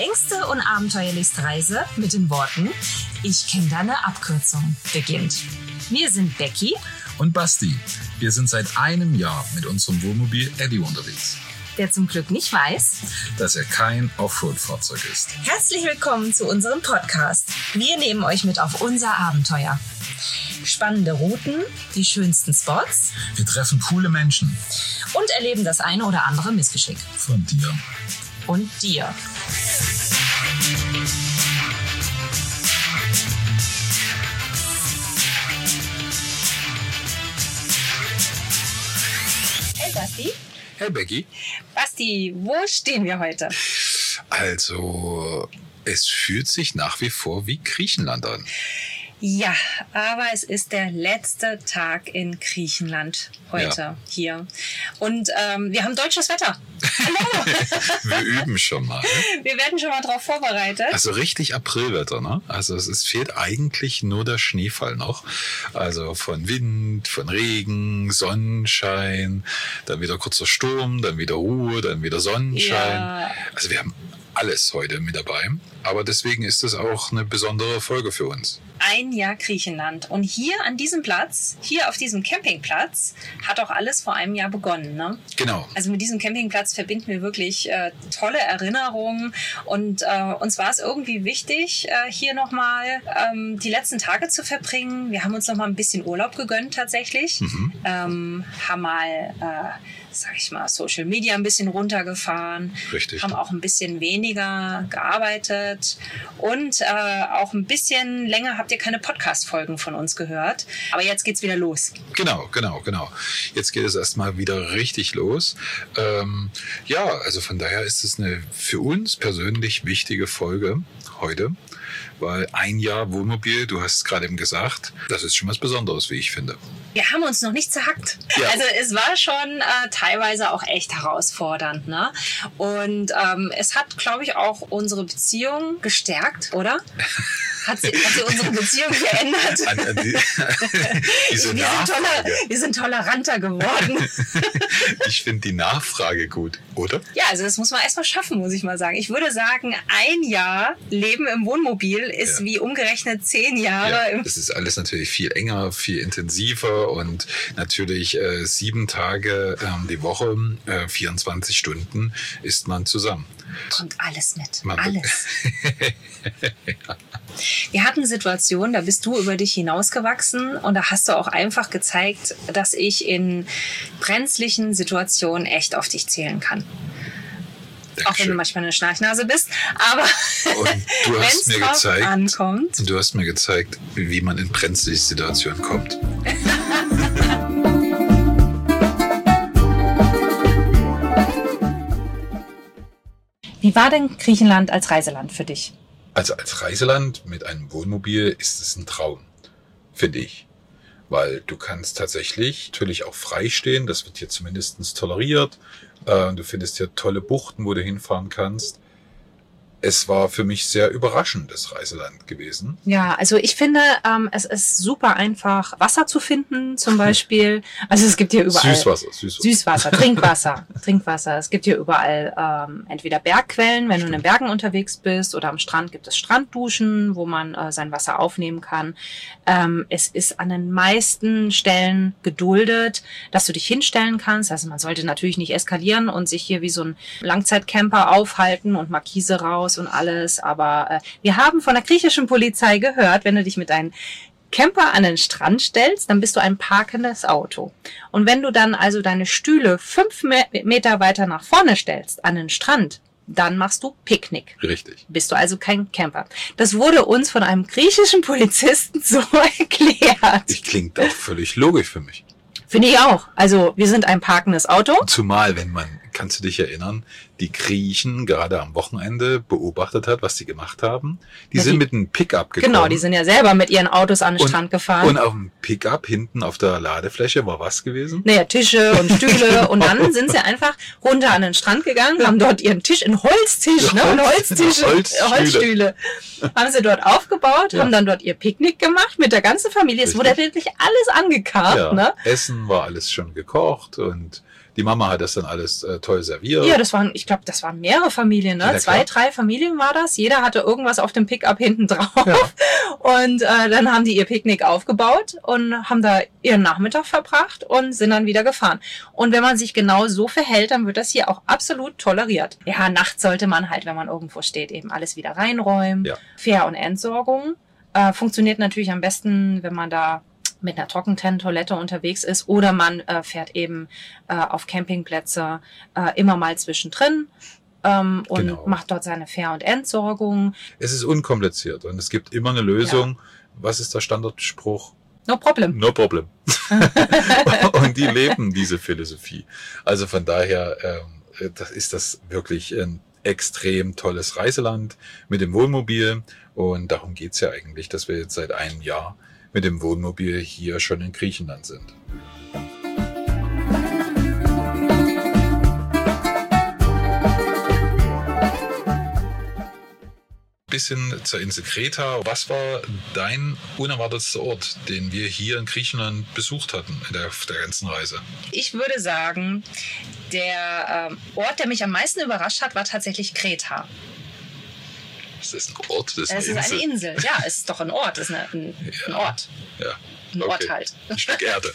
längste und abenteuerlichste Reise mit den Worten "Ich kenne da eine Abkürzung" beginnt. Wir sind Becky und Basti. Wir sind seit einem Jahr mit unserem Wohnmobil Eddie unterwegs, der zum Glück nicht weiß, dass er kein Offroad-Fahrzeug ist. Herzlich willkommen zu unserem Podcast. Wir nehmen euch mit auf unser Abenteuer. Spannende Routen, die schönsten Spots. Wir treffen coole Menschen. Und erleben das eine oder andere Missgeschick. Von dir. Und dir. Hey Basti. Hey Becky. Basti, wo stehen wir heute? Also, es fühlt sich nach wie vor wie Griechenland an. Ja, aber es ist der letzte Tag in Griechenland heute hier. Und wir haben deutsches Wetter. Hallo! Wir üben schon mal. Wir werden schon mal drauf vorbereitet. Also richtig Aprilwetter, ne? Also es fehlt eigentlich nur der Schneefall noch. Also von Wind, von Regen, Sonnenschein, dann wieder kurzer Sturm, dann wieder Ruhe, dann wieder Sonnenschein. Ja. Also wir haben alles heute mit dabei. Aber deswegen ist es auch eine besondere Folge für uns. Ein Jahr Griechenland. Und hier an diesem Platz, hier auf diesem Campingplatz, hat auch alles vor einem Jahr begonnen. Ne? Genau. Also mit diesem Campingplatz verbinden wir wirklich tolle Erinnerungen. Und uns war es irgendwie wichtig, hier nochmal die letzten Tage zu verbringen. Wir haben uns nochmal ein bisschen Urlaub gegönnt tatsächlich. Haben mal... sag ich mal, Social Media ein bisschen runtergefahren. Richtig. Haben auch ein bisschen weniger gearbeitet und auch ein bisschen länger habt ihr keine Podcast-Folgen von uns gehört. Aber jetzt geht's wieder los. Genau. Jetzt geht es erstmal wieder richtig los. Also von daher ist es eine für uns persönlich wichtige Folge heute. Weil ein Jahr Wohnmobil, du hast es gerade eben gesagt, das ist schon was Besonderes, wie ich finde. Wir haben uns noch nicht zerhackt. Ja. Also es war schon teilweise auch echt herausfordernd. Ne? Und es hat, glaube ich, auch unsere Beziehung gestärkt, oder? Hat sie unsere Beziehung geändert? Wir sind toleranter geworden. Ich finde die Nachfrage gut, oder? Ja, also das muss man erstmal schaffen, muss ich mal sagen. Ich würde sagen, ein Jahr Leben im Wohnmobil ist wie umgerechnet 10 Jahre. Ja, das ist alles natürlich viel enger, viel intensiver und natürlich 7 Tage die Woche, 24 Stunden ist man zusammen. Kommt alles mit. Alles. Ja. Wir hatten Situationen, da bist du über dich hinausgewachsen und da hast du auch einfach gezeigt, dass ich in brenzlichen Situationen echt auf dich zählen kann. Dankeschön. Auch wenn du manchmal eine Schnarchnase bist, aber wenn es drauf ankommt. Du hast mir gezeigt, wie man in brenzliche Situationen kommt. Wie war denn Griechenland als Reiseland für dich? Also als Reiseland mit einem Wohnmobil ist es ein Traum, finde ich. Weil du kannst tatsächlich natürlich auch frei stehen, das wird hier zumindest toleriert. Du findest hier tolle Buchten, wo du hinfahren kannst. Es war für mich sehr überraschend, das Reiseland gewesen. Ja, also ich finde, es ist super einfach, Wasser zu finden, zum Beispiel. Also es gibt hier überall Süßwasser, Trinkwasser. Es gibt hier überall entweder Bergquellen, wenn du in den Bergen unterwegs bist, oder am Strand gibt es Strandduschen, wo man sein Wasser aufnehmen kann. Es ist an den meisten Stellen geduldet, dass du dich hinstellen kannst. Also man sollte natürlich nicht eskalieren und sich hier wie so ein Langzeitcamper aufhalten und Markise raus und alles, aber wir haben von der griechischen Polizei gehört, wenn du dich mit deinem Camper an den Strand stellst, dann bist du ein parkendes Auto. Und wenn du dann also deine Stühle 5 Meter weiter nach vorne stellst, an den Strand, dann machst du Picknick. Richtig. Bist du also kein Camper. Das wurde uns von einem griechischen Polizisten so erklärt. Das klingt auch völlig logisch für mich. Finde ich auch. Also wir sind ein parkendes Auto. Zumal, kannst du dich erinnern, die Griechen gerade am Wochenende beobachtet hat, was die gemacht haben. Die sind mit einem Pickup gekommen. Genau, die sind ja selber mit ihren Autos an den Strand gefahren. Und auf dem Pickup hinten auf der Ladefläche war was gewesen? Naja, Tische und Stühle. Und dann sind sie einfach runter an den Strand gegangen, haben dort ihren Tisch, einen Holztisch, Holzstühle. Haben sie dort aufgebaut, haben dann dort ihr Picknick gemacht mit der ganzen Familie. Es wurde wirklich alles angekarrt. Ja, ne? Essen war alles schon gekocht und die Mama hat das dann alles toll serviert. Ja, ich glaube, das waren mehrere Familien, ne? Ja, 2, 3 Familien war das. Jeder hatte irgendwas auf dem Pickup hinten drauf. Ja. Und dann haben die ihr Picknick aufgebaut und haben da ihren Nachmittag verbracht und sind dann wieder gefahren. Und wenn man sich genau so verhält, dann wird das hier auch absolut toleriert. Ja, nachts sollte man halt, wenn man irgendwo steht, eben alles wieder reinräumen. Ja. Fähr- und Entsorgung funktioniert natürlich am besten, wenn man da mit einer Trockentrenntoilette unterwegs ist oder man fährt eben auf Campingplätze immer mal zwischendrin und macht dort seine Fähr- und Entsorgung. Es ist unkompliziert und es gibt immer eine Lösung. Ja. Was ist der Standardspruch? No problem. No problem. Und die leben diese Philosophie. Also von daher ist das wirklich ein extrem tolles Reiseland mit dem Wohnmobil. Und darum geht's ja eigentlich, dass wir jetzt seit einem Jahr mit dem Wohnmobil hier schon in Griechenland sind. Bisschen zur Insel Kreta. Was war dein unerwartetster Ort, den wir hier in Griechenland besucht hatten auf der ganzen Reise? Ich würde sagen, der Ort, der mich am meisten überrascht hat, war tatsächlich Kreta. Ist das ein Ort? Das ist eine Insel. Ja, es ist doch ein Ort. Es ist ein Ort. Ja. Ein Ort halt. Ein Stück Erde.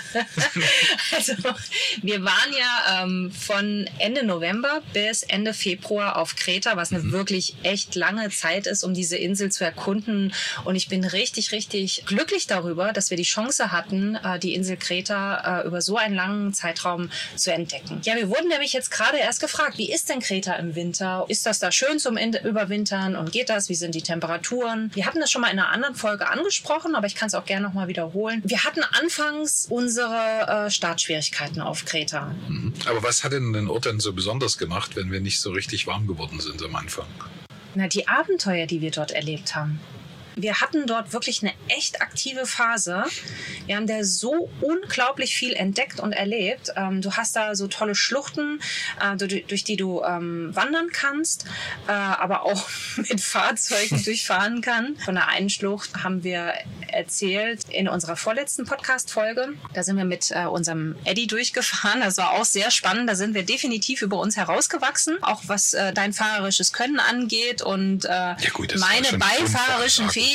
Also, wir waren ja von Ende November bis Ende Februar auf Kreta, was eine wirklich echt lange Zeit ist, um diese Insel zu erkunden. Und ich bin richtig, richtig glücklich darüber, dass wir die Chance hatten, die Insel Kreta über so einen langen Zeitraum zu entdecken. Ja, wir wurden nämlich jetzt gerade erst gefragt, wie ist denn Kreta im Winter? Ist das da schön zum Überwintern und geht das? Wie sind die Temperaturen? Wir hatten das schon mal in einer anderen Folge angesprochen, aber ich kann es auch gerne nochmal wiederholen. Wir hatten anfangs unsere Startschwierigkeiten auf Kreta. Aber was hat denn den Ort denn so besonders gemacht, wenn wir nicht so richtig warm geworden sind am Anfang? Na, die Abenteuer, die wir dort erlebt haben. Wir hatten dort wirklich eine echt aktive Phase. Wir haben da so unglaublich viel entdeckt und erlebt. Du hast da so tolle Schluchten, durch die du wandern kannst, aber auch mit Fahrzeugen durchfahren kann. Von der einen Schlucht haben wir erzählt in unserer vorletzten Podcast-Folge. Da sind wir mit unserem Eddy durchgefahren. Das war auch sehr spannend. Da sind wir definitiv über uns herausgewachsen, auch was dein fahrerisches Können angeht und meine beifahrerischen Fähigkeiten,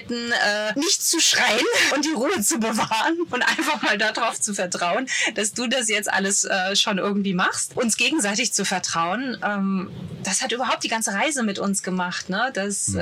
nicht zu schreien und die Ruhe zu bewahren und einfach mal darauf zu vertrauen, dass du das jetzt alles schon irgendwie machst. Uns gegenseitig zu vertrauen, das hat überhaupt die ganze Reise mit uns gemacht, ne? Dass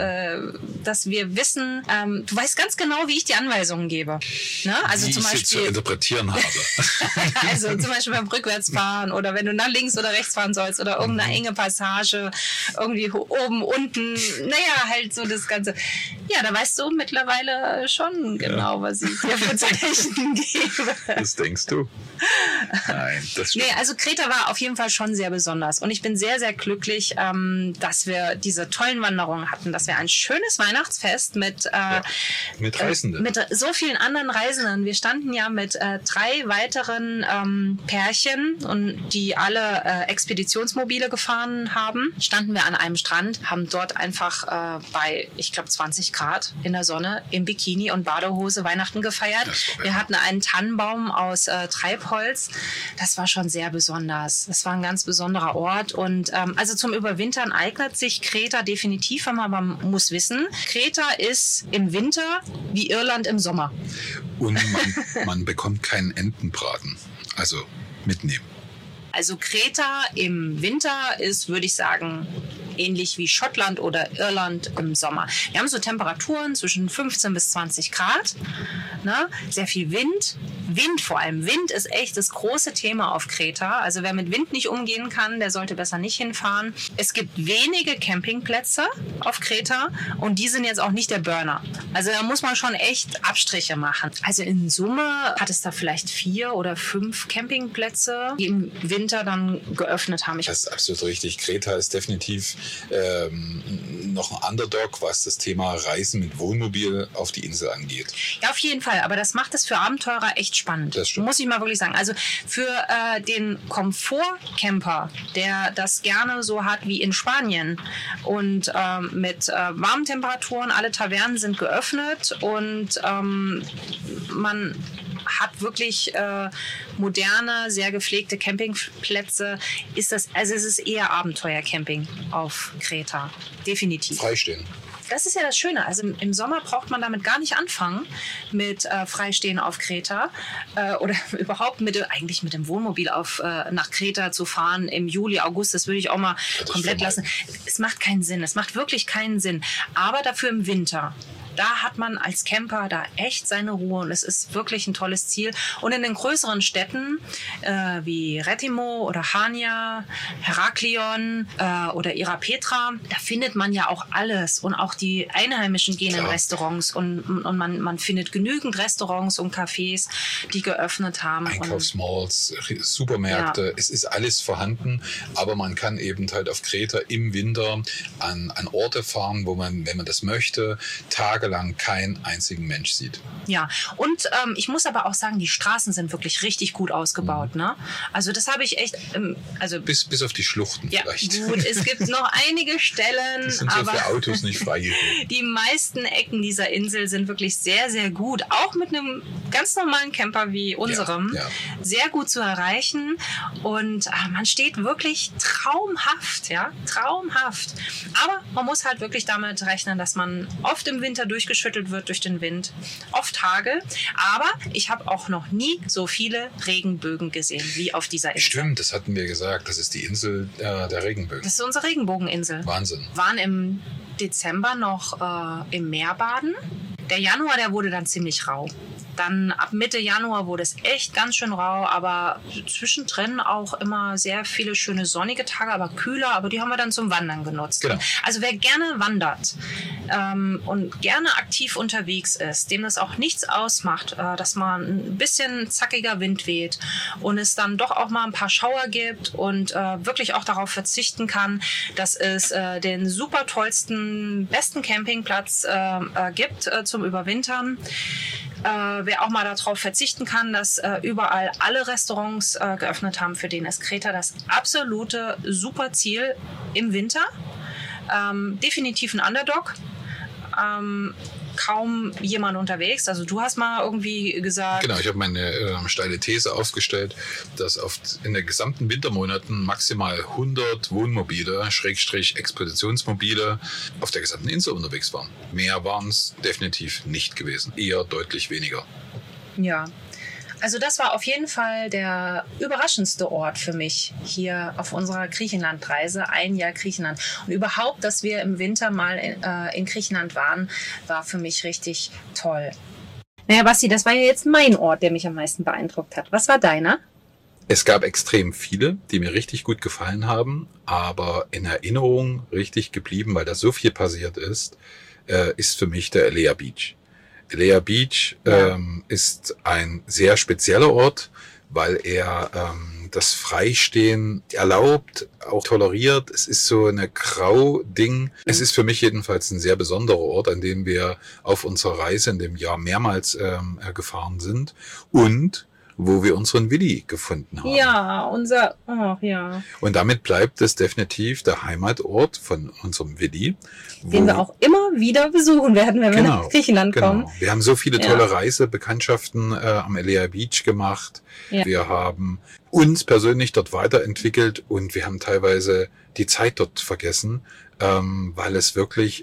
wir wissen, du weißt ganz genau, wie ich die Anweisungen gebe. Ne? Also wie zum Beispiel, ich sie zu interpretieren habe. Also zum Beispiel beim Rückwärtsfahren oder wenn du nach links oder rechts fahren sollst oder irgendeine enge Passage, irgendwie oben, unten, naja, halt so das Ganze. Ja, da weißt du mittlerweile schon genau, was ich dir für Zeichen gebe. Das denkst du? Nein, das stimmt. Nee, also Kreta war auf jeden Fall schon sehr besonders. Und ich bin sehr, sehr glücklich, dass wir diese tollen Wanderungen hatten, dass wir ein schönes Weihnachtsfest mit Reisenden. Mit so vielen anderen Reisenden. Wir standen ja mit 3 weiteren Pärchen, und die alle Expeditionsmobile gefahren haben. Standen wir an einem Strand, haben dort einfach bei, ich glaube, 20 Grad in der Sonne im Bikini und Badehose Weihnachten gefeiert. Wir hatten einen Tannenbaum aus Treibholz. Das war schon sehr besonders. Das war ein ganz besonderer Ort. Und also zum Überwintern eignet sich Kreta definitiv, aber man muss wissen, Kreta ist im Winter wie Irland im Sommer. Und man bekommt keinen Entenbraten. Also mitnehmen. Also Kreta im Winter ist, würde ich sagen, ähnlich wie Schottland oder Irland im Sommer. Wir haben so Temperaturen zwischen 15 bis 20 Grad, ne? Sehr viel Wind. Wind vor allem. Wind ist echt das große Thema auf Kreta. Also wer mit Wind nicht umgehen kann, der sollte besser nicht hinfahren. Es gibt wenige Campingplätze auf Kreta und die sind jetzt auch nicht der Burner. Also da muss man schon echt Abstriche machen. Also in Summe hat es da vielleicht 4 oder 5 Campingplätze, die im Winter dann geöffnet haben. Das ist absolut richtig. Kreta ist definitiv noch ein Underdog, was das Thema Reisen mit Wohnmobil auf die Insel angeht. Ja, auf jeden Fall. Aber das macht es für Abenteurer echt spannend. Das stimmt. Muss ich mal wirklich sagen. Also für den Komfortcamper, der das gerne so hat wie in Spanien und mit warmen Temperaturen, alle Tavernen sind geöffnet und man hat wirklich moderne, sehr gepflegte Campingplätze. Es ist eher Abenteuercamping auf Kreta. Definitiv. Freistehen. Das ist ja das Schöne. Also im Sommer braucht man damit gar nicht anfangen mit Freistehen auf Kreta oder überhaupt eigentlich mit dem Wohnmobil nach Kreta zu fahren im Juli, August. Das würde ich auch mal komplett lassen. Es macht keinen Sinn. Es macht wirklich keinen Sinn. Aber dafür im Winter. Da hat man als Camper da echt seine Ruhe und es ist wirklich ein tolles Ziel. Und in den größeren Städten wie Retimo oder Chania, Heraklion oder Ierapetra, da findet man ja auch alles. Und auch die Einheimischen gehen in Restaurants und man findet genügend Restaurants und Cafés, die geöffnet haben. Einkaufsmalls, Supermärkte, es ist alles vorhanden. Aber man kann eben halt auf Kreta im Winter an Orte fahren, wo man, wenn man das möchte, tagelang keinen einzigen Mensch sieht. Ja, und ich muss aber auch sagen, die Straßen sind wirklich richtig gut ausgebaut. Ne? Also das habe ich echt... bis auf die Schluchten vielleicht. Gut, es gibt noch einige Stellen, die sind aber so für Autos nicht freigegeben. Die meisten Ecken dieser Insel sind wirklich sehr, sehr gut. Auch mit einem ganz normalen Camper wie unserem. Ja. Sehr gut zu erreichen. Und man steht wirklich traumhaft. Ja, traumhaft. Aber man muss halt wirklich damit rechnen, dass man oft im Winter durchgeschüttelt wird durch den Wind. Oft Hagel. Aber ich habe auch noch nie so viele Regenbögen gesehen wie auf dieser Insel. Stimmt, das hatten wir gesagt. Das ist die Insel der Regenbögen. Das ist unsere Regenbogeninsel. Wahnsinn. Waren im Dezember noch im Meer baden. Der Januar, der wurde dann ziemlich rau. Dann ab Mitte Januar wurde es echt ganz schön rau, aber zwischendrin auch immer sehr viele schöne sonnige Tage, aber kühler, aber die haben wir dann zum Wandern genutzt. Genau. Also wer gerne wandert und gerne aktiv unterwegs ist, dem das auch nichts ausmacht, dass man ein bisschen zackiger Wind weht und es dann doch auch mal ein paar Schauer gibt und wirklich auch darauf verzichten kann, dass es den super tollsten, besten Campingplatz gibt zum Überwintern. Wer auch mal darauf verzichten kann, dass überall alle Restaurants geöffnet haben, für den ist Kreta das absolute super Ziel im Winter. Definitiv ein Underdog. Kaum jemand unterwegs. Also du hast mal irgendwie gesagt... Genau, ich habe meine steile These aufgestellt, dass in den gesamten Wintermonaten maximal 100 Wohnmobile, Expeditionsmobile auf der gesamten Insel unterwegs waren. Mehr waren es definitiv nicht gewesen. Eher deutlich weniger. Ja. Also das war auf jeden Fall der überraschendste Ort für mich hier auf unserer Griechenlandreise, ein Jahr Griechenland. Und überhaupt, dass wir im Winter mal in Griechenland waren, war für mich richtig toll. Naja, Basti, das war ja jetzt mein Ort, der mich am meisten beeindruckt hat. Was war deiner? Es gab extrem viele, die mir richtig gut gefallen haben, aber in Erinnerung richtig geblieben, weil da so viel passiert ist für mich der Elea Beach. Elea Beach ist ein sehr spezieller Ort, weil er das Freistehen erlaubt, auch toleriert. Es ist so eine Grau-Ding. Es ist für mich jedenfalls ein sehr besonderer Ort, an dem wir auf unserer Reise in dem Jahr mehrmals gefahren sind und wo wir unseren Willi gefunden haben. Ja, ja. Und damit bleibt es definitiv der Heimatort von unserem Willi. Den wir auch immer wieder besuchen werden, wenn wir nach Griechenland kommen. Wir haben so viele tolle Reisebekanntschaften am Elea Beach gemacht. Ja. Wir haben uns persönlich dort weiterentwickelt und wir haben teilweise die Zeit dort vergessen, weil es wirklich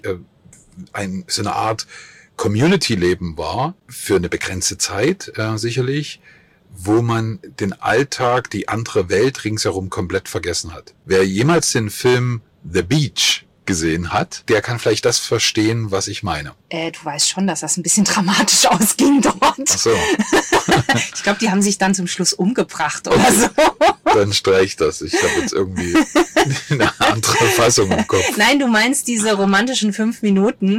so eine Art Community-Leben war, für eine begrenzte Zeit sicherlich, wo man den Alltag, die andere Welt ringsherum komplett vergessen hat. Wer jemals den Film The Beach gesehen hat, der kann vielleicht das verstehen, was ich meine. Du weißt schon, dass das ein bisschen dramatisch ausging dort. Ach so. Ich glaube, die haben sich dann zum Schluss umgebracht oder so. Dann streich das. Ich habe jetzt irgendwie eine andere Fassung im Kopf. Nein, du meinst diese romantischen 5 Minuten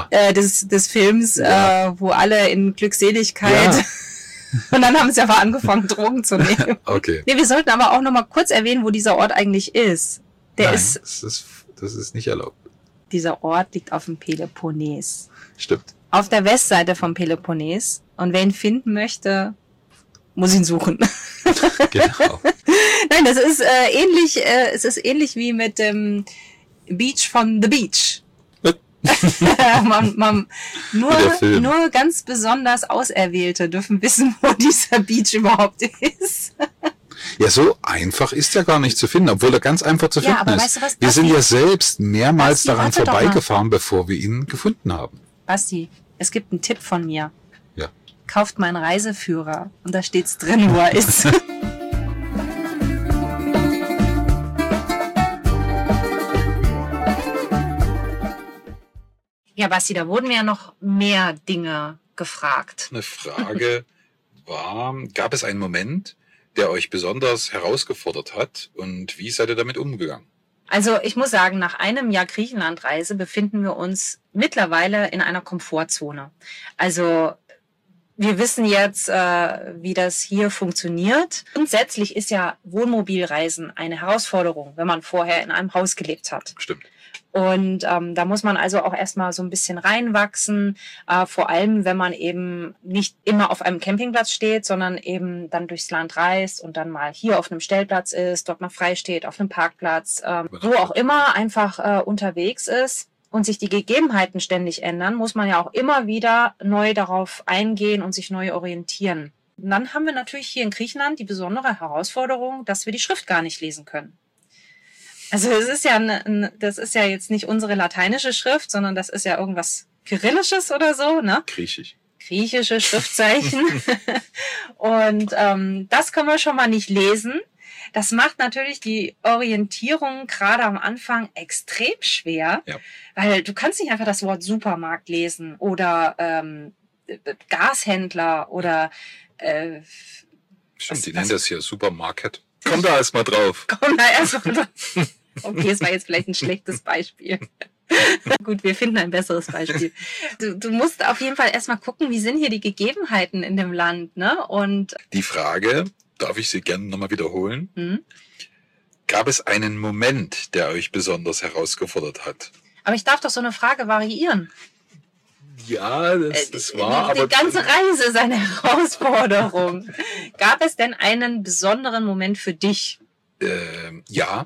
des Films, wo alle in Glückseligkeit... Ja. Und dann haben sie aber angefangen, Drogen zu nehmen. Okay. Nee, wir sollten aber auch nochmal kurz erwähnen, wo dieser Ort eigentlich ist. Das ist nicht erlaubt. Dieser Ort liegt auf dem Peloponnes. Stimmt. Auf der Westseite vom Peloponnes. Und wer ihn finden möchte, muss ihn suchen. Genau. Nein, das ist ähnlich. Es ist ähnlich wie mit dem Beach von The Beach. Nur ganz besonders Auserwählte dürfen wissen, wo dieser Beach überhaupt ist. Ja, so einfach ist er gar nicht zu finden, obwohl er ganz einfach zu finden ist. Weißt du was, wir sind ja selbst mehrmals daran vorbeigefahren, bevor wir ihn gefunden haben. Basti, es gibt einen Tipp von mir. Ja. Kauft meinen Reiseführer und da steht's drin, wo er ist. Ja, Basti, da wurden mir ja noch mehr Dinge gefragt. Eine Frage war, gab es einen Moment, der euch besonders herausgefordert hat und wie seid ihr damit umgegangen? Also ich muss sagen, nach einem Jahr Griechenlandreise befinden wir uns mittlerweile in einer Komfortzone. Also wir wissen jetzt, wie das hier funktioniert. Grundsätzlich ist ja Wohnmobilreisen eine Herausforderung, wenn man vorher in einem Haus gelebt hat. Stimmt. Und da muss man also auch erstmal so ein bisschen reinwachsen, vor allem wenn man eben nicht immer auf einem Campingplatz steht, sondern eben dann durchs Land reist und dann mal hier auf einem Stellplatz ist, dort mal frei steht, auf einem Parkplatz, wo auch immer einfach unterwegs ist und sich die Gegebenheiten ständig ändern, muss man ja auch immer wieder neu darauf eingehen und sich neu orientieren. Und dann haben wir natürlich hier in Griechenland die besondere Herausforderung, dass wir die Schrift gar nicht lesen können. Also es ist ja das ist ja jetzt nicht unsere lateinische Schrift, sondern das ist ja irgendwas Kyrillisches oder so, ne? Griechisch. Griechische Schriftzeichen. Und das können wir schon mal nicht lesen. Das macht natürlich die Orientierung gerade am Anfang extrem schwer, ja. Weil du kannst nicht einfach das Wort Supermarkt lesen oder Gashändler oder Stimmt, die nennen das hier Supermarket. Komm da erst mal drauf. Okay, es war jetzt vielleicht ein schlechtes Beispiel. Gut, wir finden ein besseres Beispiel. Du musst auf jeden Fall erstmal gucken, wie sind hier die Gegebenheiten in dem Land, ne? Und die Frage, darf ich sie gerne nochmal wiederholen? Gab es einen Moment, der euch besonders herausgefordert hat? Aber ich darf doch so eine Frage variieren. Ja, das war... Die ganze Reise ist eine Herausforderung. Gab es denn einen besonderen Moment für dich? Ja.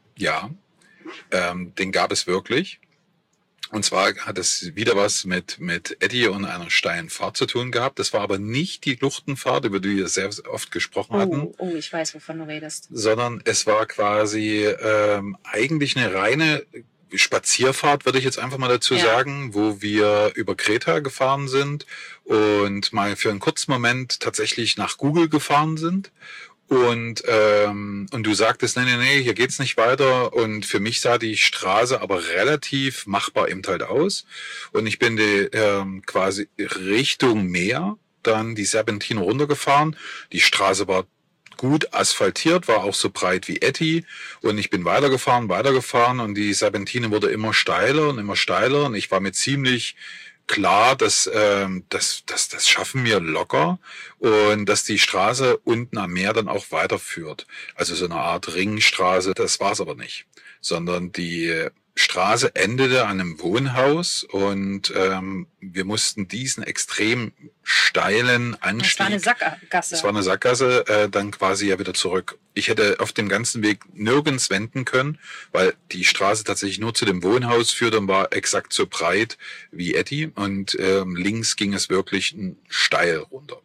Den gab es wirklich. Und zwar hat es wieder was mit Eddie und einer steilen Fahrt zu tun gehabt. Das war aber nicht die Luchtenfahrt, über die wir sehr oft gesprochen hatten. Oh, ich weiß, wovon du redest. Sondern es war quasi eigentlich eine reine Spazierfahrt, würde ich jetzt einfach mal dazu sagen, wo wir über Kreta gefahren sind und mal für einen kurzen Moment tatsächlich nach Google gefahren sind. Und du sagtest, nee, hier geht's nicht weiter. Und für mich sah die Straße aber relativ machbar eben halt aus. Und ich bin quasi Richtung Meer dann die Serpentine runtergefahren. Die Straße war gut asphaltiert, war auch so breit wie Etty. Und ich bin weitergefahren und die Serpentine wurde immer steiler. Und ich war mir ziemlich klar, das schaffen wir locker und dass die Straße unten am Meer dann auch weiterführt. Also so eine Art Ringstraße, das war's aber nicht. Sondern die Straße endete an einem Wohnhaus und wir mussten diesen extrem steilen Anstieg... Das war eine Sackgasse. Dann quasi ja wieder zurück. Ich hätte auf dem ganzen Weg nirgends wenden können, weil die Straße tatsächlich nur zu dem Wohnhaus führte und war exakt so breit wie Etty. Und links ging es wirklich steil runter.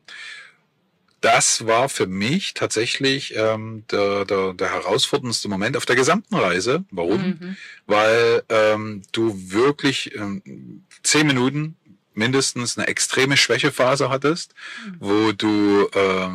Das war für mich tatsächlich der herausforderndste Moment auf der gesamten Reise. Warum? Weil du wirklich 10 Minuten mindestens eine extreme Schwächephase hattest, wo du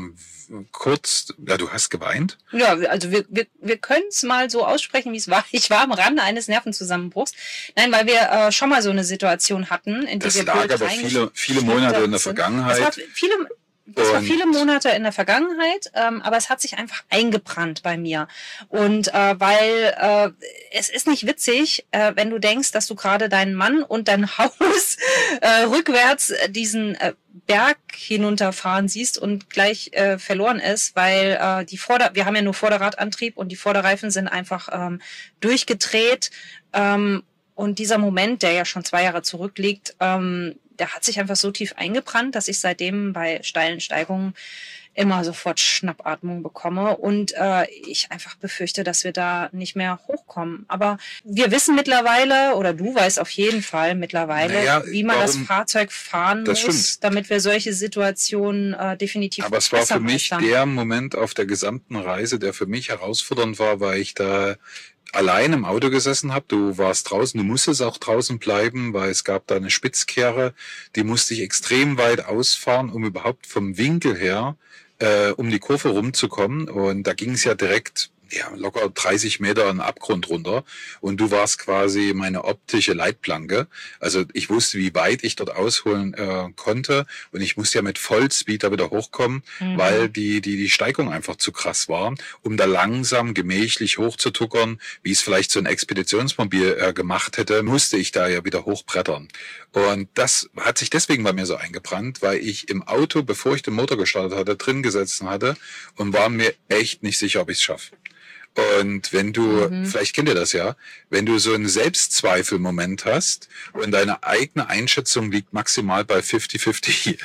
kurz, du hast geweint. Ja, also wir können es mal so aussprechen, wie es war. Ich war am Rande eines Nervenzusammenbruchs. Nein, weil wir schon mal so eine Situation hatten, in die das lag aber viele Monate in der Vergangenheit. Das war viele Monate in der Vergangenheit, aber es hat sich einfach eingebrannt bei mir. Und weil es ist nicht witzig, wenn du denkst, dass du gerade deinen Mann und dein Haus rückwärts diesen Berg hinunterfahren siehst und gleich verloren ist, weil wir haben ja nur Vorderradantrieb und die Vorderreifen sind einfach durchgedreht. Und dieser Moment, der ja schon 2 Jahre zurückliegt, der hat sich einfach so tief eingebrannt, dass ich seitdem bei steilen Steigungen immer sofort Schnappatmung bekomme und ich einfach befürchte, dass wir da nicht mehr hochkommen. Aber wir wissen mittlerweile, oder du weißt auf jeden Fall mittlerweile, wie man das Fahrzeug fahren muss, damit wir solche Situationen definitiv Aber es war für mich der Moment auf der gesamten Reise, der für mich herausfordernd war, weil ich da allein im Auto gesessen habe. Du warst draußen, du musstest auch draußen bleiben, weil es gab da eine Spitzkehre, die musste ich extrem weit ausfahren, um überhaupt vom Winkel her um die Kurve rumzukommen. Und da ging es ja direkt locker 30 Meter einen Abgrund runter und du warst quasi meine optische Leitplanke. Also ich wusste, wie weit ich dort ausholen konnte und ich musste ja mit Vollspeed da wieder hochkommen, weil die Steigung einfach zu krass war, um da langsam gemächlich hochzutuckern, wie es vielleicht so ein Expeditionsmobil gemacht hätte, musste ich da ja wieder hochbrettern. Und das hat sich deswegen bei mir so eingebrannt, weil ich im Auto, bevor ich den Motor gestartet hatte, drin gesessen hatte und war mir echt nicht sicher, ob ich es schaffe. Und wenn du, vielleicht kennt ihr das ja, wenn du so einen Selbstzweifelmoment hast und deine eigene Einschätzung liegt maximal bei 50-50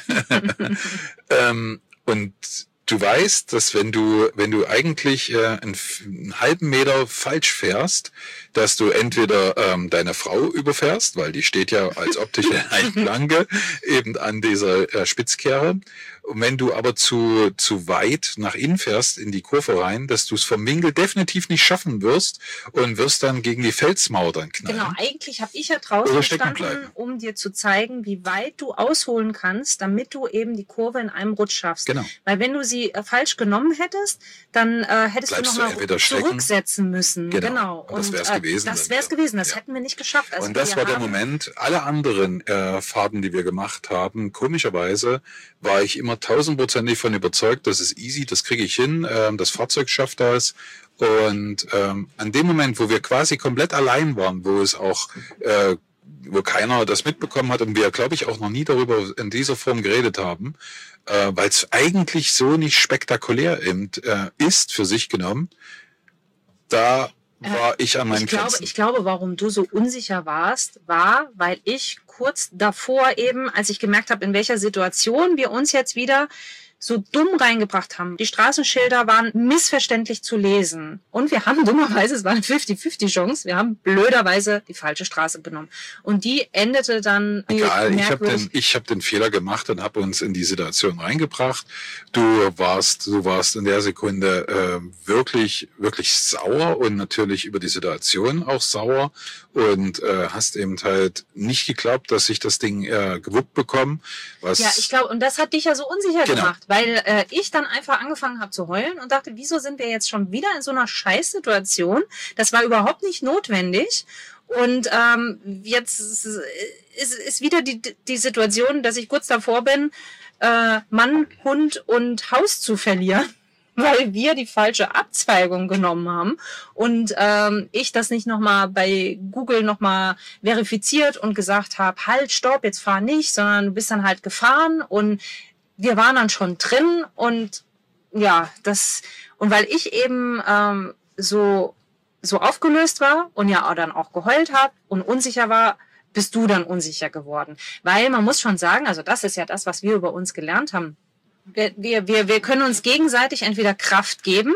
und du weißt, dass wenn du eigentlich einen halben Meter falsch fährst, dass du entweder deine Frau überfährst, weil die steht ja als optische Leitplanke eben an dieser Spitzkehre. Und wenn du aber zu weit nach innen fährst, in die Kurve rein, dass du es vom Winkel definitiv nicht schaffen wirst und wirst dann gegen die Felsmauer dann knallen. Genau, eigentlich habe ich ja draußen gestanden, um dir zu zeigen, wie weit du ausholen kannst, damit du eben die Kurve in einem Rutsch schaffst. Genau. Weil wenn du sie falsch genommen hättest, dann hättest du nochmal zurücksetzen müssen. Genau. Und das wäre es gewesen. Das wäre es gewesen. Das hätten wir nicht geschafft. Also und das war der Moment. Alle anderen Fahrten, die wir gemacht haben, komischerweise war ich immer 1000% von überzeugt, das ist easy, das kriege ich hin, das Fahrzeug schafft das. Und an dem Moment, wo wir quasi komplett allein waren, wo es auch, wo keiner das mitbekommen hat und wir, glaube ich, auch noch nie darüber in dieser Form geredet haben, weil es eigentlich so nicht spektakulär eben, ist für sich genommen, da war ich an meinen Grenzen. Ich glaube, warum du so unsicher warst, war, weil ich kurz davor eben, als ich gemerkt habe, in welcher Situation wir uns jetzt wieder so dumm reingebracht haben. Die Straßenschilder waren missverständlich zu lesen. Und wir haben dummerweise, es war eine 50-50 Chance, wir haben blöderweise die falsche Straße genommen. Und die endete dann... Egal, ich hab den Fehler gemacht und habe uns in die Situation reingebracht. Du warst in der Sekunde wirklich, wirklich sauer und natürlich über die Situation auch sauer und hast eben halt nicht geglaubt, dass ich das Ding gewuppt bekomme. Ja, ich glaube, und das hat dich ja so unsicher gemacht. Weil ich dann einfach angefangen habe zu heulen und dachte, wieso sind wir jetzt schon wieder in so einer Scheißsituation? Das war überhaupt nicht notwendig. Und jetzt ist wieder die Situation, dass ich kurz davor bin, Mann, Hund und Haus zu verlieren, weil wir die falsche Abzweigung genommen haben und ich das nicht nochmal bei Google nochmal verifiziert und gesagt habe, halt, stopp, jetzt fahr nicht, sondern du bist dann halt gefahren und wir waren dann schon drin und ja, und weil ich eben so aufgelöst war und ja auch dann auch geheult habe und unsicher war, bist du dann unsicher geworden. Weil man muss schon sagen, also das ist ja das, was wir über uns gelernt haben. Wir können uns gegenseitig entweder Kraft geben,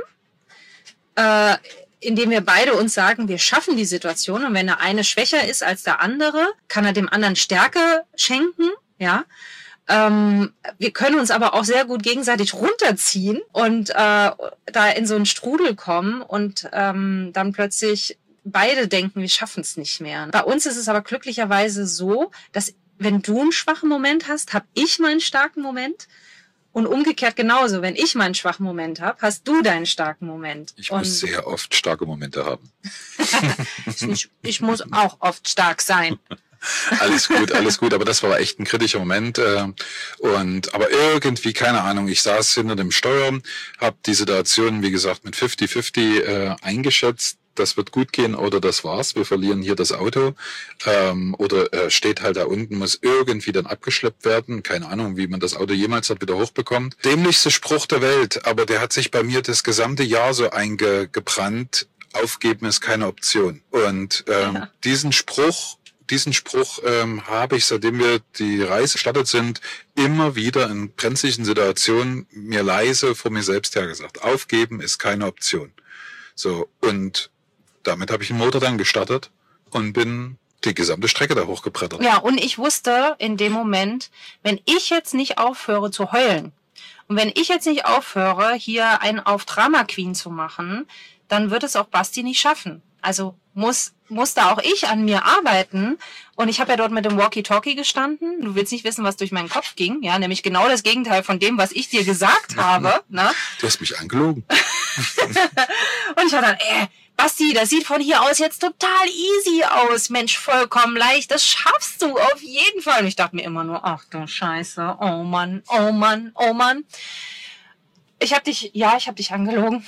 indem wir beide uns sagen, wir schaffen die Situation und wenn der eine schwächer ist als der andere, kann er dem anderen Stärke schenken, ja. Wir können uns aber auch sehr gut gegenseitig runterziehen und da in so einen Strudel kommen und dann plötzlich beide denken, wir schaffen es nicht mehr. Bei uns ist es aber glücklicherweise so, dass wenn du einen schwachen Moment hast, habe ich meinen starken Moment. Und umgekehrt genauso, wenn ich meinen schwachen Moment habe, hast du deinen starken Moment. Ich muss sehr oft starke Momente haben. ich muss auch oft stark sein. Alles gut, aber das war echt ein kritischer Moment. Aber irgendwie, keine Ahnung, ich saß hinter dem Steuer, habe die Situation, wie gesagt, mit 50-50 eingeschätzt. Das wird gut gehen oder das war's, wir verlieren hier das Auto oder steht halt da unten, muss irgendwie dann abgeschleppt werden. Keine Ahnung, wie man das Auto jemals wieder hochbekommt. Dämlichste Spruch der Welt, aber der hat sich bei mir das gesamte Jahr so eingebrannt. Aufgeben ist keine Option. Und diesen Spruch diesen Spruch habe ich, seitdem wir die Reise gestartet sind, immer wieder in brenzlichen Situationen mir leise vor mir selbst hergesagt. Aufgeben ist keine Option. So, und damit habe ich den Motor dann gestartet und bin die gesamte Strecke da hochgebrettert. Ja, und ich wusste in dem Moment, wenn ich jetzt nicht aufhöre zu heulen und wenn ich jetzt nicht aufhöre, hier einen auf Drama Queen zu machen, dann wird es auch Basti nicht schaffen. Also musste auch ich an mir arbeiten. Und ich habe ja dort mit dem Walkie-Talkie gestanden. Du willst nicht wissen, was durch meinen Kopf ging. Ja, nämlich genau das Gegenteil von dem, was ich dir gesagt habe. Ne? Du hast mich angelogen. Und ich war dann, Basti, das sieht von hier aus jetzt total easy aus. Mensch, vollkommen leicht. Das schaffst du auf jeden Fall. Und ich dachte mir immer nur, ach du Scheiße. Oh Mann, oh Mann, oh Mann. Ich hab dich angelogen.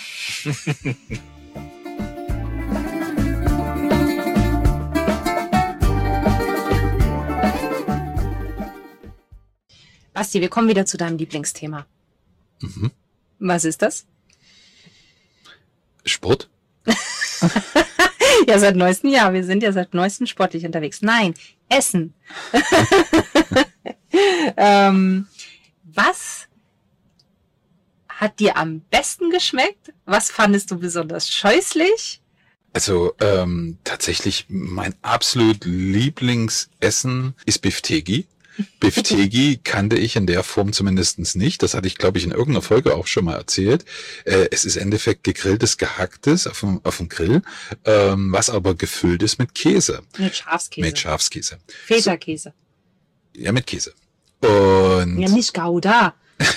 Basti, wir kommen wieder zu deinem Lieblingsthema. Mhm. Was ist das? Sport? Ja, seit neuestem Jahr. Wir sind ja seit neuestem sportlich unterwegs. Nein, Essen. Was hat dir am besten geschmeckt? Was fandest du besonders scheußlich? Also tatsächlich mein absolut Lieblingsessen ist Biftegi. Biftegi kannte ich in der Form zumindest nicht. Das hatte ich, glaube ich, in irgendeiner Folge auch schon mal erzählt. Es ist im Endeffekt gegrilltes, gehacktes auf dem Grill, was aber gefüllt ist mit Käse. Mit Schafskäse. Mit Schafskäse. Feta-Käse. Ja, mit Käse. Und ja, nicht Gouda.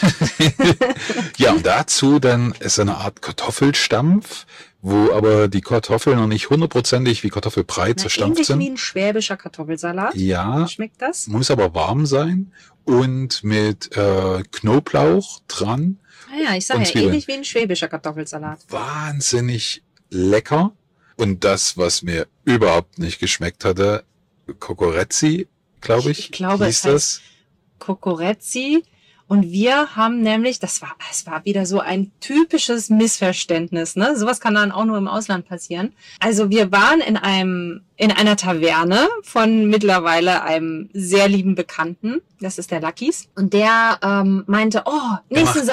ja, und dazu dann ist eine Art Kartoffelstampf, wo aber die Kartoffeln noch nicht hundertprozentig wie Kartoffelbrei zerstampft sind. Ähnlich wie ein schwäbischer Kartoffelsalat. Ja. Schmeckt das? Muss aber warm sein und mit Knoblauch dran. Ja, ich sage ja, ähnlich wie ein schwäbischer Kartoffelsalat. Wahnsinnig lecker. Und das, was mir überhaupt nicht geschmeckt hatte, Kokorezzi, glaube ich. Ich glaube, es heißt Kokorezzi. Und wir haben nämlich, es war wieder so ein typisches Missverständnis, ne? Sowas kann dann auch nur im Ausland passieren. Also wir waren in einer Taverne von mittlerweile einem sehr lieben Bekannten. Das ist der Luckys. Und der meinte, nächsten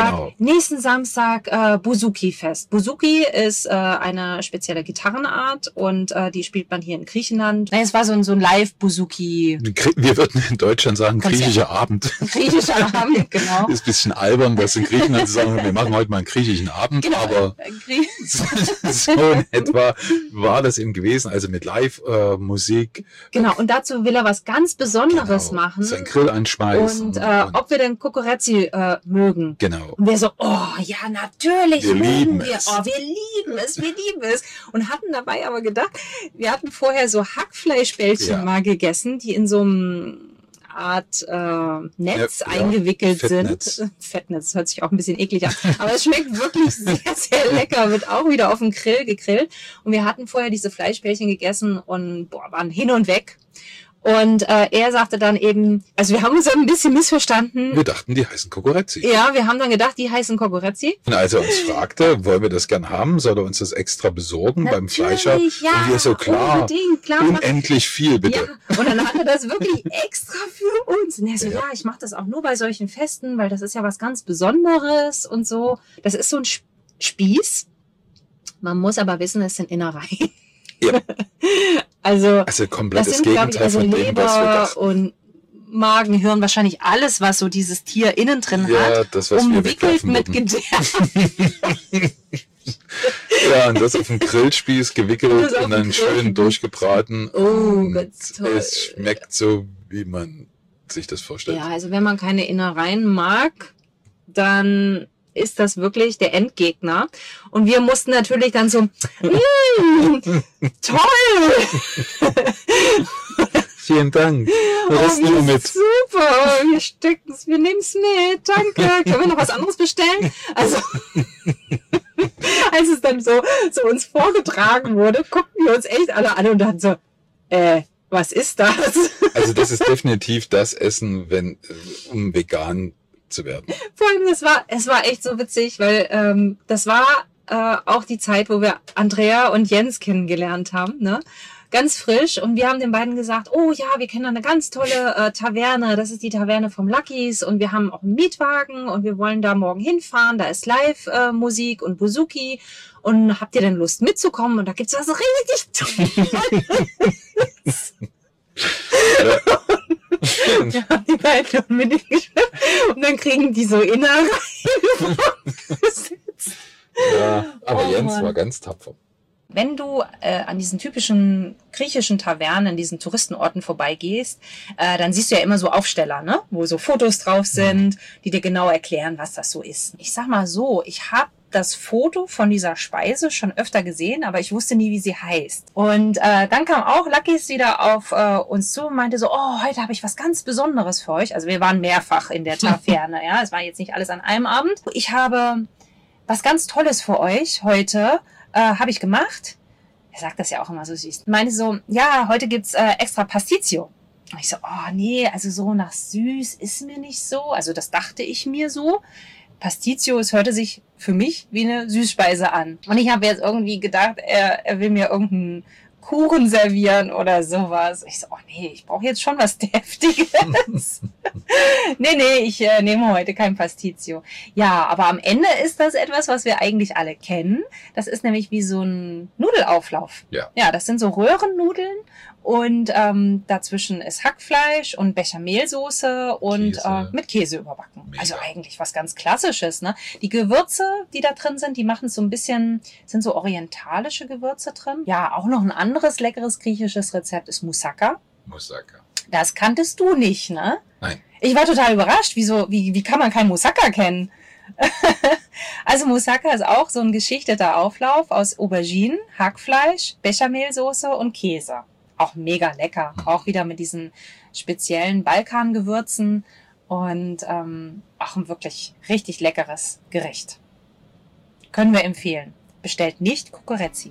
Samstag Bouzouki-Fest. Bouzouki ist eine spezielle Gitarrenart und die spielt man hier in Griechenland. Es war so ein Live-Bouzouki. Wir würden in Deutschland sagen, griechischer Abend. Griechischer Abend, genau. Ist ein bisschen albern, das in Griechenland zu sagen, wir machen heute mal einen griechischen Abend, genau. Aber so in etwa war das eben gewesen, also mit Live-Musik. Genau, und dazu will er was ganz Besonderes machen. Sein Grill anschmeißen. Und ob wir den Kokorezzi mögen. Genau. Und wir so, ja, natürlich wir lieben wir. es. Wir lieben es. Und hatten dabei aber gedacht, wir hatten vorher so Hackfleischbällchen mal gegessen, die in so einem Art Netz eingewickelt Fettnetz. sind. Fettnetz hört sich auch ein bisschen eklig an. Aber es schmeckt wirklich sehr, sehr lecker. Wird auch wieder auf dem Grill gegrillt. Und wir hatten vorher diese Fleischbällchen gegessen und waren hin und weg. Und er sagte dann eben, also wir haben uns ein bisschen missverstanden. Wir dachten, die heißen Kokorezzi. Ja, wir haben dann gedacht, die heißen Kokorezzi. Und als er uns fragte, wollen wir das gern haben, soll er uns das extra besorgen beim Fleischer? Ja, und wir so, klar, klar, unendlich viel, bitte. Ja, und dann hat er das wirklich extra für uns. Und er so, ich mache das auch nur bei solchen Festen, weil das ist ja was ganz Besonderes und so. Das ist so ein Spieß. Man muss aber wissen, es sind Innereien. Ja. Also komplett das sind, Gegenteil von dem, was wir dachten. Und Magen, Hirn, wahrscheinlich alles, was so dieses Tier innen drin hat, das, was umwickelt mit Gedärm. Ja, und das auf dem Grillspieß gewickelt und dann schön durchgebraten. Oh, ganz toll. Es schmeckt so, wie man sich das vorstellt. Ja, also wenn man keine Innereien mag, dann ist das wirklich der Endgegner. Und wir mussten natürlich dann so, toll! Vielen Dank. Das nehmen wir mit. Super, wir nehmen es mit, danke. Können wir noch was anderes bestellen? Also, als es dann so uns vorgetragen wurde, guckten wir uns echt alle an und dachten so, was ist das? Also das ist definitiv das Essen, um vegan zu werden. Vor allem, es war echt so witzig, weil das war auch die Zeit, wo wir Andrea und Jens kennengelernt haben, ne? ganz frisch. Und wir haben den beiden gesagt, oh ja, wir kennen eine ganz tolle Taverne. Das ist die Taverne vom Lucky's. Und wir haben auch einen Mietwagen und wir wollen da morgen hinfahren. Da ist Live-Musik und Bouzouki. Und habt ihr denn Lust mitzukommen? Und da gibt's was richtig Tolles. Wir haben die beiden mitgeschleppt und dann kriegen die so Innereien. Ja, aber Jens war ganz tapfer. Wenn du an diesen typischen griechischen Tavernen, diesen Touristenorten vorbeigehst, dann siehst du ja immer so Aufsteller, ne? Wo so Fotos drauf sind, die dir genau erklären, was das so ist. Ich sag mal so, ich habe das Foto von dieser Speise schon öfter gesehen, aber ich wusste nie, wie sie heißt. Und dann kam auch Lucky's wieder auf uns zu und meinte so, oh, heute habe ich was ganz Besonderes für euch. Also wir waren mehrfach in der Taverne, ja, es war jetzt nicht alles an einem Abend. Ich habe was ganz Tolles für euch heute. Habe ich gemacht. Er sagt das ja auch immer so süß. Meinte so, ja, heute gibt's extra Pasticcio. Und ich so, oh nee, also so nach süß ist mir nicht so. Also das dachte ich mir so. Pasticcio, es hörte sich für mich wie eine Süßspeise an. Und ich habe jetzt irgendwie gedacht, er will mir irgendeinen Kuchen servieren oder sowas. Ich so, oh nee, ich brauche jetzt schon was Deftiges. nee, ich nehme heute kein Pasticcio. Ja, aber am Ende ist das etwas, was wir eigentlich alle kennen. Das ist nämlich wie so ein Nudelauflauf. Ja, das sind so Röhrennudeln und dazwischen ist Hackfleisch und Bechamelsoße und mit Käse überbacken. Mega. Also eigentlich was ganz Klassisches, ne? Die Gewürze, die da drin sind, die machen es so ein bisschen, sind so orientalische Gewürze drin. Ja, auch noch ein anderes leckeres griechisches Rezept ist Moussaka. Moussaka. Das kanntest du nicht, ne? Nein. Ich war total überrascht. Wie kann man kein Moussaka kennen? Also Moussaka ist auch so ein geschichteter Auflauf aus Auberginen, Hackfleisch, Bechamelsoße und Käse. Auch mega lecker. Auch wieder mit diesen speziellen Balkangewürzen und auch ein wirklich richtig leckeres Gericht. Können wir empfehlen. Bestellt nicht Cucurezzi.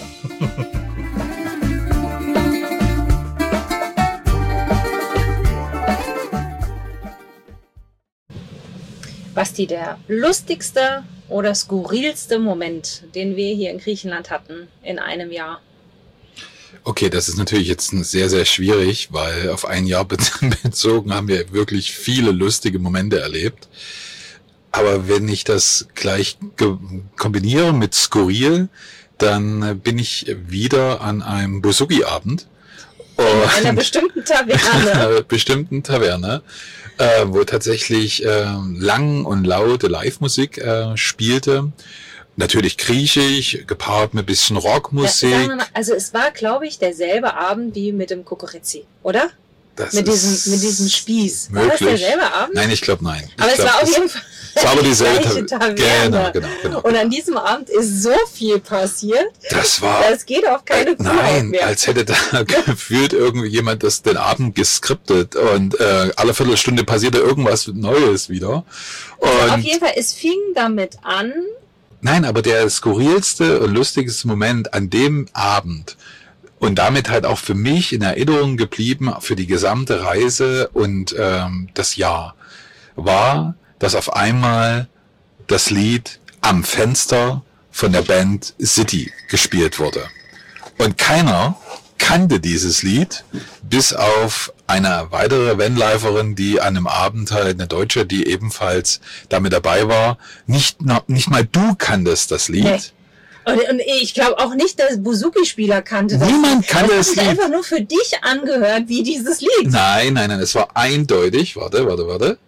Basti, der lustigste oder skurrilste Moment, den wir hier in Griechenland hatten in einem Jahr? Okay, das ist natürlich jetzt sehr, sehr schwierig, weil auf ein Jahr bezogen haben wir wirklich viele lustige Momente erlebt. Aber wenn ich das gleich kombiniere mit skurril, dann bin ich wieder an einem Bouzouki-Abend. In einer bestimmten Taverne. In einer bestimmten Taverne, wo tatsächlich lang und laute Live-Musik spielte. Natürlich griechisch, gepaart mit ein bisschen Rockmusik. Ja, also es war, glaube ich, derselbe Abend wie mit dem Cucurezzi, oder? Mit diesem Spieß. Möglich. War das derselbe Abend? Nein, ich glaube nein. Aber es war auf jeden Fall es war aber dieselbe Taverne. Genau. Und an diesem Abend ist so viel passiert. Das geht auf keine Kuh Nein, mehr. als hätte da gefühlt irgendwie jemand den Abend geskriptet und alle Viertelstunde passierte irgendwas Neues wieder. Und also auf jeden Fall, es fing damit an. Nein, aber der skurrilste und lustigste Moment an dem Abend und damit halt auch für mich in Erinnerung geblieben für die gesamte Reise und das Jahr war, dass auf einmal das Lied Am Fenster von der Band City gespielt wurde. Und keiner kannte dieses Lied, bis auf eine weitere Vanliferin, die an einem Abend halt, eine Deutsche, die ebenfalls damit dabei war. Nicht mal du kanntest das Lied. Nee. Und ich glaube auch nicht, dass Bouzouki-Spieler kannte das. Niemand kannte das Lied. Es hat sich einfach nur für dich angehört, wie dieses Lied. Nein, es war eindeutig. Warte.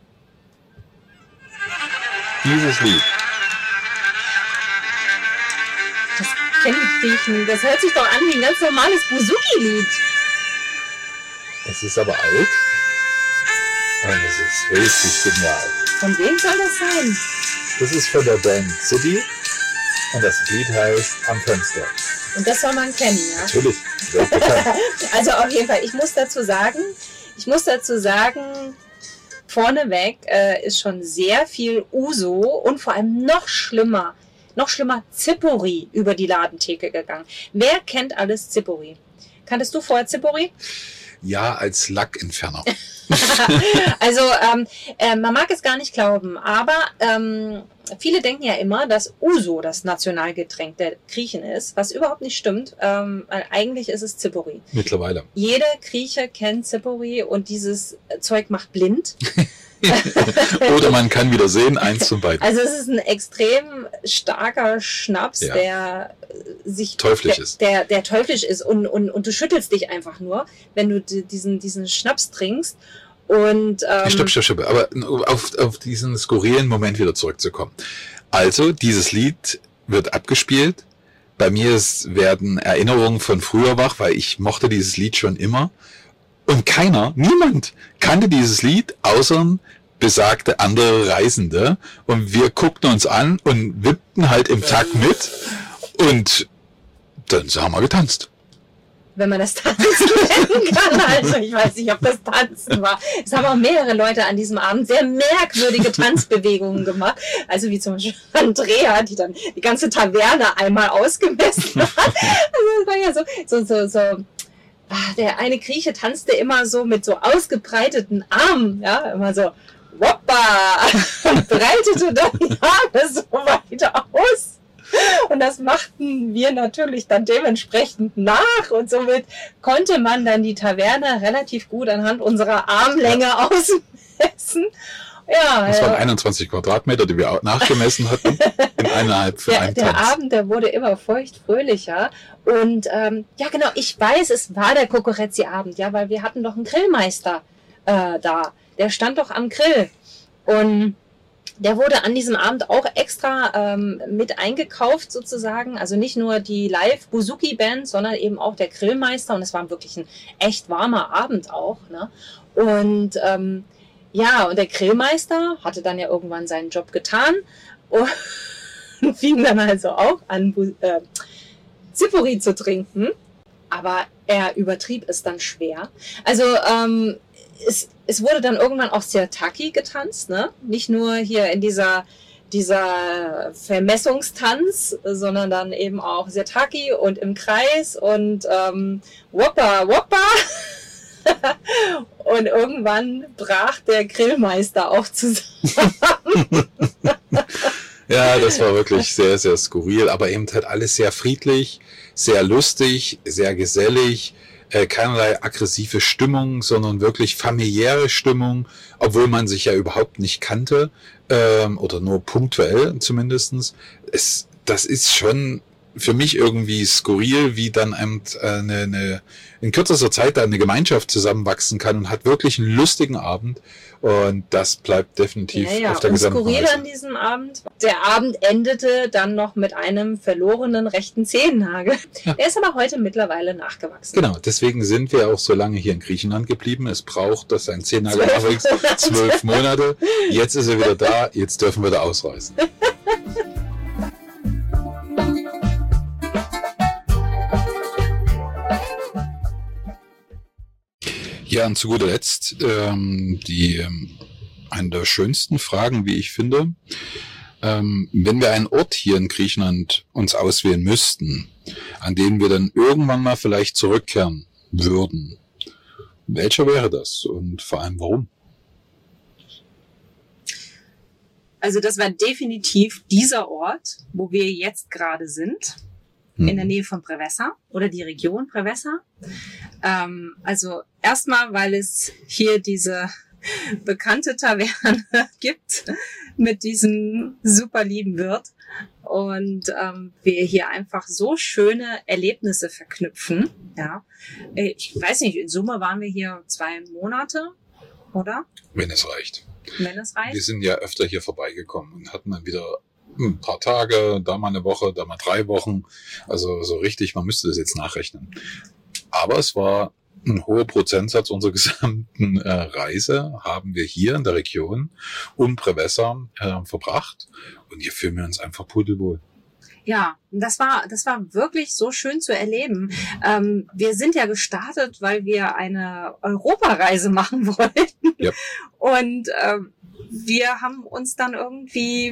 Dieses Lied. Das kenne ich nicht. Das hört sich doch an wie ein ganz normales Bouzouki-Lied. Es ist aber alt. Und es ist richtig genial. Von wem soll das sein? Das ist von der Band City. Und das Lied heißt Am Fenster. Und das soll man kennen, ja? Natürlich. Also auf jeden Fall, ich muss dazu sagen, vorneweg ist schon sehr viel Uso und vor allem noch schlimmer Zippori über die Ladentheke gegangen. Wer kennt alles Zippori? Kanntest du vorher Zippori? Ja, als Lackentferner. Also man mag es gar nicht glauben, aber viele denken ja immer, dass Uso das Nationalgetränk der Griechen ist, was überhaupt nicht stimmt. Eigentlich ist es Zippori. Mittlerweile. Jede Grieche kennt Zippori und dieses Zeug macht blind. Oder man kann wieder sehen, eins zum beiden. Also es ist ein extrem starker Schnaps, der sich teuflisch ist. Der teuflisch ist und du schüttelst dich einfach nur, wenn du diesen Schnaps trinkst. Und Stopp. Aber auf diesen skurrilen Moment wieder zurückzukommen. Also, dieses Lied wird abgespielt. Bei mir werden Erinnerungen von früher wach, weil ich mochte dieses Lied schon immer. Und niemand kannte dieses Lied, außer besagte andere Reisende. Und wir guckten uns an und wippten halt im Takt mit. Und dann haben wir getanzt. Wenn man das Tanzen nennen kann. Also ich weiß nicht, ob das Tanzen war. Es haben auch mehrere Leute an diesem Abend sehr merkwürdige Tanzbewegungen gemacht. Also wie zum Beispiel Andrea, die dann die ganze Taverne einmal ausgemessen hat. Also es war ja so. Der eine Grieche tanzte immer so mit so ausgebreiteten Armen, ja, immer so, woppa, und breitete dann die Arme so weiter aus. Und das machten wir natürlich dann dementsprechend nach und somit konnte man dann die Taverne relativ gut anhand unserer Armlänge ausmessen. Ja, das waren 21 Quadratmeter, die wir auch nachgemessen hatten, innerhalb von einem Tanz. Der Abend, der wurde immer feuchtfröhlicher. Und ja genau, ich weiß, es war der Kokorezzi-Abend, ja, weil wir hatten doch einen Grillmeister da. Der stand doch am Grill. Und der wurde an diesem Abend auch extra mit eingekauft sozusagen. Also nicht nur die Live-Buzuki-Band, sondern eben auch der Grillmeister. Und es war wirklich ein echt warmer Abend auch. Ne? Und und der Grillmeister hatte dann ja irgendwann seinen Job getan und fing dann also auch an, Zippori zu trinken. Aber er übertrieb es dann schwer. Also es wurde dann irgendwann auch Sirtaki getanzt, ne? Nicht nur hier in dieser Vermessungstanz, sondern dann eben auch Sirtaki und im Kreis und Woppa. Und irgendwann brach der Grillmeister auch zusammen. Ja, das war wirklich sehr, sehr skurril, aber eben halt alles sehr friedlich, sehr lustig, sehr gesellig, keinerlei aggressive Stimmung, sondern wirklich familiäre Stimmung, obwohl man sich ja überhaupt nicht kannte, oder nur punktuell zumindestens. Das ist schon für mich irgendwie skurril, wie dann in kürzester Zeit da eine Gemeinschaft zusammenwachsen kann und hat wirklich einen lustigen Abend. Und das bleibt definitiv auf der gesamten Reise. Skurril an diesem Abend. Der Abend endete dann noch mit einem verlorenen rechten Zehennagel. Ja. Der ist aber heute mittlerweile nachgewachsen. Genau, deswegen sind wir auch so lange hier in Griechenland geblieben. Es braucht, dass ein Zehennagel nachwächst, 12 Monate. Jetzt ist er wieder da, jetzt dürfen wir da ausreißen. Ja, und zu guter Letzt eine der schönsten Fragen, wie ich finde. Wenn wir einen Ort hier in Griechenland uns auswählen müssten, an den wir dann irgendwann mal vielleicht zurückkehren würden, welcher wäre das und vor allem warum? Also das war definitiv dieser Ort, wo wir jetzt gerade sind. In der Nähe von Prevessa oder die Region Prevessa. Also erstmal, weil es hier diese bekannte Taverne gibt mit diesem super lieben Wirt und wir hier einfach so schöne Erlebnisse verknüpfen. Ja, ich weiß nicht, in Summe waren wir hier 2 Monate, oder? Wenn es reicht. Wenn es reicht. Wir sind ja öfter hier vorbeigekommen und hatten dann wieder ein paar Tage, da mal eine Woche, da mal 3 Wochen. Also so richtig, man müsste das jetzt nachrechnen. Aber es war ein hoher Prozentsatz unserer gesamten Reise haben wir hier in der Region um Prevessa verbracht. Und hier fühlen wir uns einfach pudelwohl. Ja, das war wirklich so schön zu erleben. Wir sind ja gestartet, weil wir eine Europareise machen wollten. Ja. Und wir haben uns dann irgendwie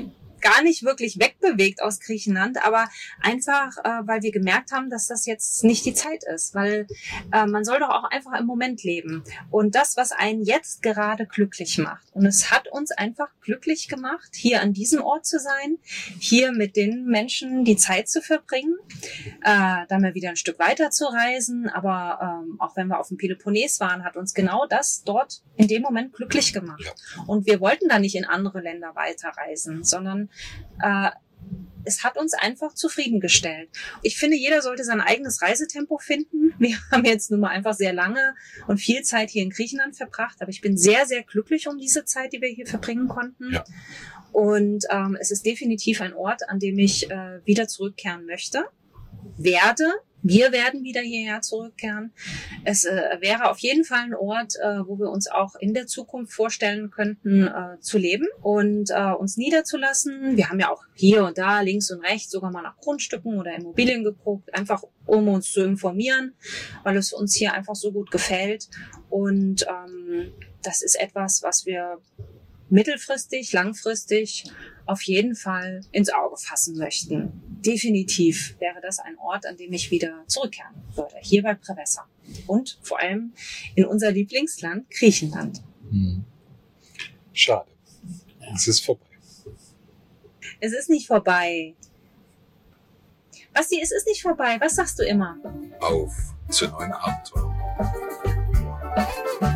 gar nicht wirklich wegbewegt aus Griechenland, aber einfach, weil wir gemerkt haben, dass das jetzt nicht die Zeit ist, weil man soll doch auch einfach im Moment leben und das, was einen jetzt gerade glücklich macht. Und es hat uns einfach glücklich gemacht, hier an diesem Ort zu sein, hier mit den Menschen die Zeit zu verbringen, dann mal wieder ein Stück weiter zu reisen, aber auch wenn wir auf dem Peloponnes waren, hat uns genau das dort in dem Moment glücklich gemacht. Ja. Und wir wollten da nicht in andere Länder weiterreisen, sondern es hat uns einfach zufriedengestellt. Ich finde, jeder sollte sein eigenes Reisetempo finden. Wir haben jetzt nun mal einfach sehr lange und viel Zeit hier in Griechenland verbracht, aber ich bin sehr, sehr glücklich um diese Zeit, die wir hier verbringen konnten. Ja. Und es ist definitiv ein Ort, an dem ich wieder zurückkehren möchte, Wir werden wieder hierher zurückkehren. Es wäre auf jeden Fall ein Ort, wo wir uns auch in der Zukunft vorstellen könnten, zu leben und uns niederzulassen. Wir haben ja auch hier und da, links und rechts, sogar mal nach Grundstücken oder Immobilien geguckt, einfach um uns zu informieren, weil es uns hier einfach so gut gefällt. Und das ist etwas, was wir mittelfristig, langfristig auf jeden Fall ins Auge fassen möchten. Definitiv wäre das ein Ort, an dem ich wieder zurückkehren würde. Hier bei Prevessa. Und vor allem in unser Lieblingsland Griechenland. Schade. Es ist vorbei. Es ist nicht vorbei. Basti, es ist nicht vorbei. Was sagst du immer? Auf zu neuen Abenteuern.